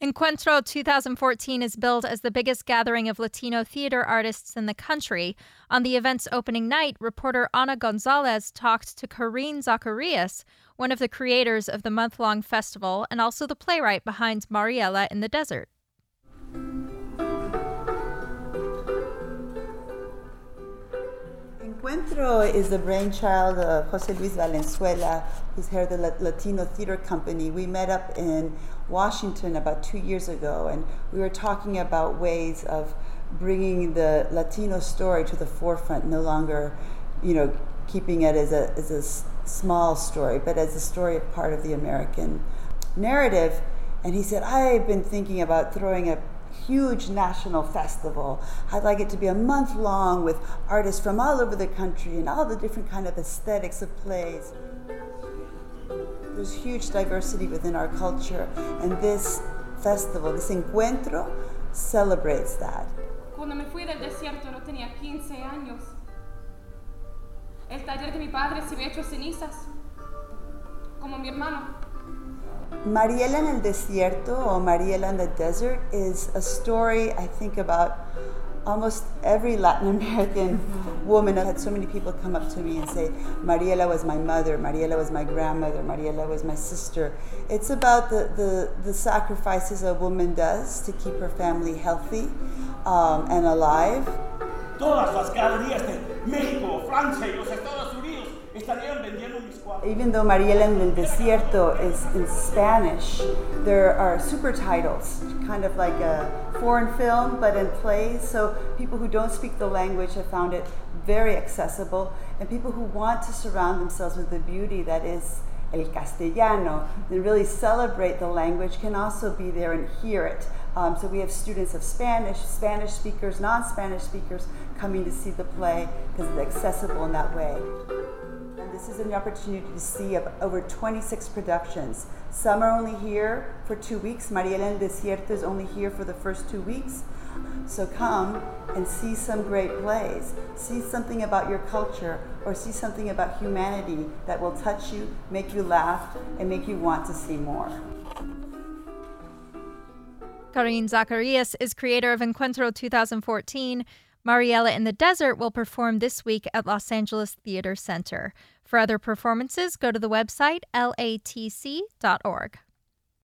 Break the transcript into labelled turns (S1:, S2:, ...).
S1: Encuentro 2014 is billed as the biggest gathering of Latino theater artists in the country. On the event's opening night, reporter Ana Gonzalez talked to Karine Zacharias, one of the creators of the month-long festival and also the playwright behind Mariela in the Desert.
S2: Encuentro is the brainchild of Jose Luis Valenzuela, who's head of the Latino Theater Company. We met up in Washington about 2 years ago, and we were talking about ways of bringing the Latino story to the forefront, no longer, keeping it as a small story, but as a story of part of the American narrative. And he said, I've been thinking about throwing a huge national festival. I'd like it to be a month long with artists from all over the country and all the different kind of aesthetics of plays. There's huge diversity within our culture, and this festival, this Encuentro, celebrates that.
S3: Cuando me fui del desierto no tenía 15 años. El taller de mi padre se había hecho cenizas, como mi hermano.
S2: Mariela en el Desierto, or Mariela in the Desert, is a story, I think, about almost every Latin American woman. I had so many people come up to me and say, Mariela was my mother, Mariela was my grandmother, Mariela was my sister. It's about the sacrifices a woman does to keep her family healthy and alive.
S4: Todas las galerías de México, Francia y los Estados Unidos estarían vendiendo mis cuadros.
S2: Even though Mariela en el Desierto is in Spanish, there are super titles, kind of like a foreign film, but in plays. So people who don't speak the language have found it very accessible, and people who want to surround themselves with the beauty that is el castellano and really celebrate the language can also be there and hear it. So we have students of Spanish speakers, non-Spanish speakers coming to see the play because it's accessible in that way. And this is an opportunity to see over 26 productions. Some are only here for 2 weeks. Mariela en el Desierto is only here for the first 2 weeks. So come and see some great plays. See something about your culture or see something about humanity that will touch you, make you laugh, and make you want to see more.
S1: Karine Zacharias is creator of Encuentro 2014. Mariela in the Desert will perform this week at Los Angeles Theater Center. For other performances, go to the website latc.org.